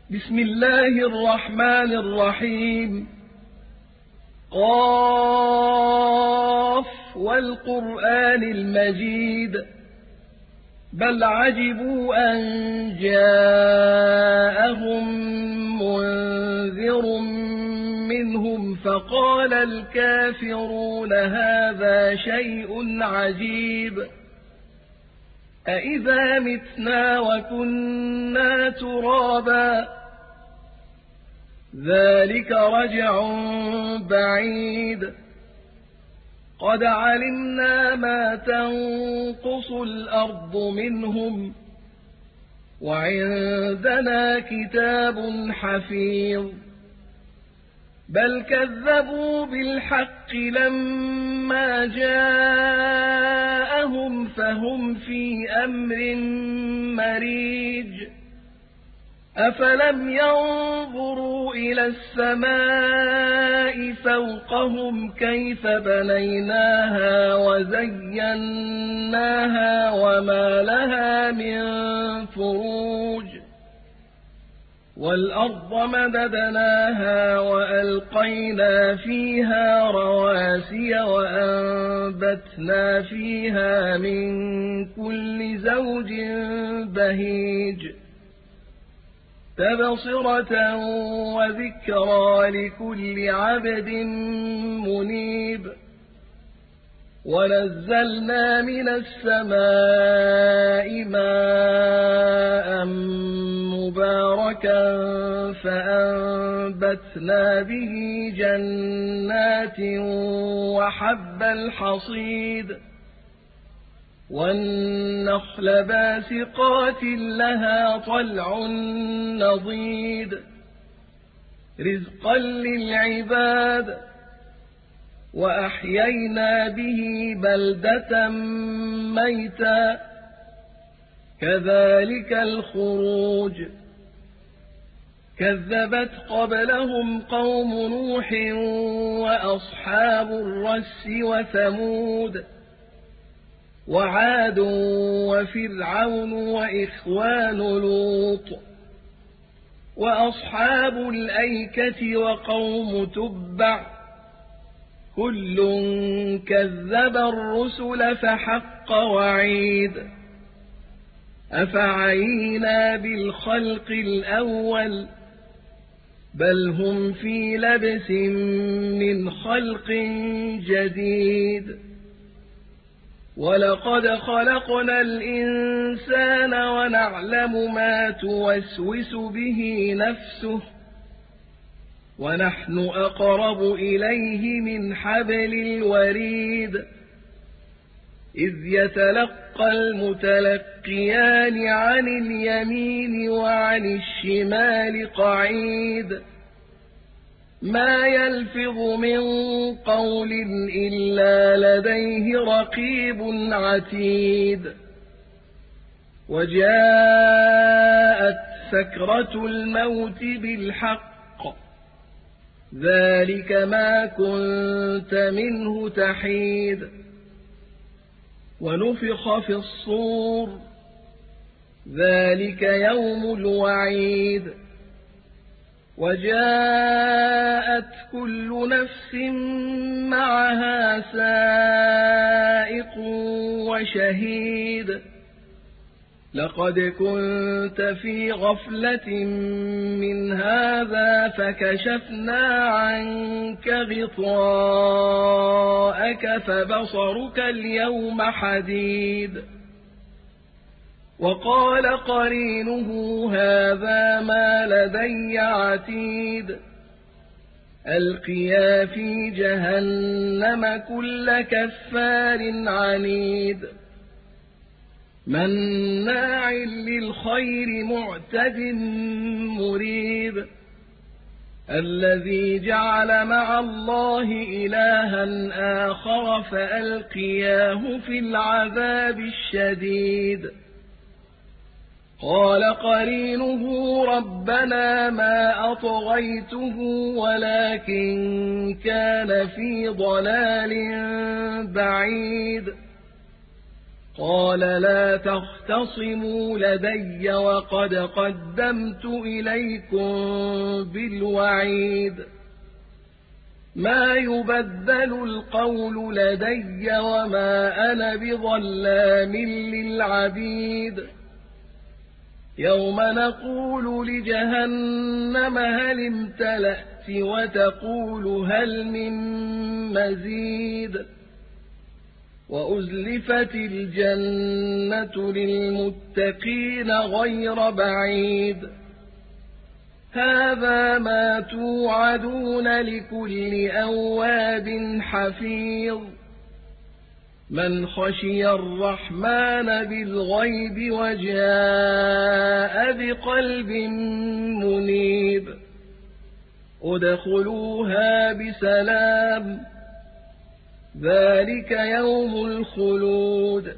بسم الله الرحمن الرحيم. قاف والقرآن المجيد بل عجبوا أن جاءهم منذر منهم فقال الكافرون هذا شيء عجيب أإذا متنا وكنا ترابا ذلك رجع بعيد قد علمنا ما تنقص الأرض منهم وعندنا كتاب حفيظ بل كذبوا بالحق لما جاءهم فهم في أمر مريج أفلم ينظروا إلى السماء فوقهم كيف بنيناها وزيناها وما لها من فروج والأرض مددناها وألقينا فيها رواسي وأنبتنا فيها من كل زوج بهيج تبصرة وذكرى لكل عبد منيب ونزلنا من السماء ماء مباركا فأنبتنا به جنات وحب الحصيد والنخل باسقات لها طلع نضيد رزقا للعباد وأحيينا به بلدة ميتا كذلك الخروج كذبت قبلهم قوم نوح وأصحاب الرس وثمود وعاد وفرعون وإخوان لوط وأصحاب الأيكة وقوم تبع كل كذب الرسل فحق وعيد أفعينا بالخلق الأول بل هم في لبس من خلق جديد ولقد خلقنا الإنسان ونعلم ما توسوس به نفسه ونحن أقرب إليه من حبل الوريد إذ يتلقى المتلقيان عن اليمين وعن الشمال قعيد ما يلفظ من قول إلا لديه رقيب عتيد وجاءت سكرة الموت بالحق ذلك ما كنت منه تحيد ونفخ في الصور ذلك يوم الوعيد وجاءت كل نفس معها سائق وشهيد لقد كنت في غفلة من هذا فكشفنا عنك غطاءك فبصرك اليوم حديد وقال قرينه هذا ما لدي عتيد ألقيا في جهنم كل كفار عنيد مناع للخير معتد مريب الذي جعل مع الله إلها آخر فألقياه في العذاب الشديد قال قرينه ربنا ما أطغيته ولكن كان في ضلال بعيد قال لا تختصموا لدي وقد قدمت إليكم بالوعيد ما يبدل القول لدي وما أنا بظلام للعبيد يوم نقول لجهنم هل امتلأت وتقول هل من مزيد وأزلفت الجنة للمتقين غير بعيد هذا ما توعدون لكل أواب حفيظ من خشي الرحمن بالغيب وجاء بقلب منيب ادخلوها بسلام ذلك يوم الخلود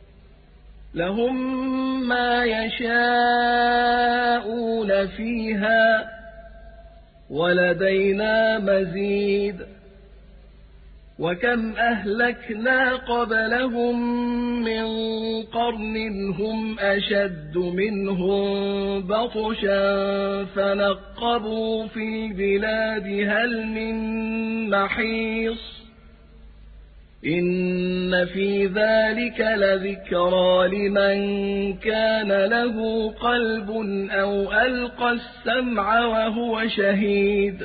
لهم ما يشاءون فيها ولدينا مزيد وكم أهلكنا قبلهم من قرن هم أشد منهم بطشا فنقبوا في البلاد هل من محيص إن في ذلك لذكرى لمن كان له قلب أو ألقى السمع وهو شهيد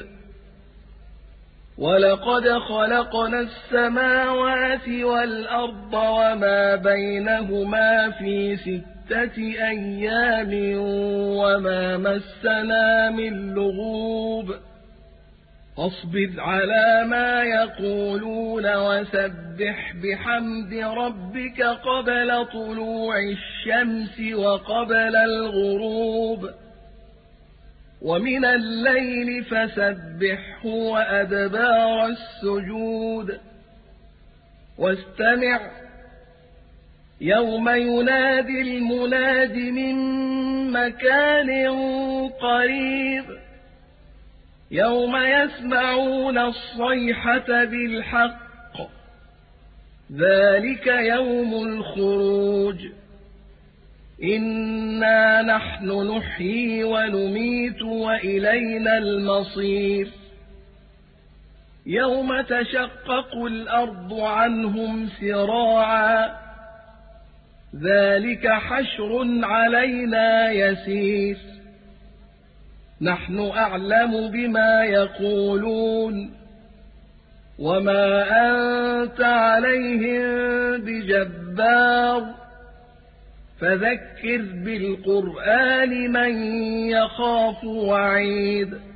ولقد خلقنا السماوات والأرض وما بينهما في 6 أيام وما مسنا من لغوب فاصبر على ما يقولون وسبح بحمد ربك قبل طلوع الشمس وقبل الغروب ومن الليل فسبحه وأدبار السجود واستمع يوم ينادي المناد من مكان قريب يوم يسمعون الصيحة بالحق ذلك يوم الخروج إنا نحن نحيي ونميت وإلينا المصير يوم تشقق الأرض عنهم سراعا ذلك حشر علينا يسير نحن أعلم بما يقولون وما أنت عليهم بجبار فذكر بالقرآن من يخاف وعيد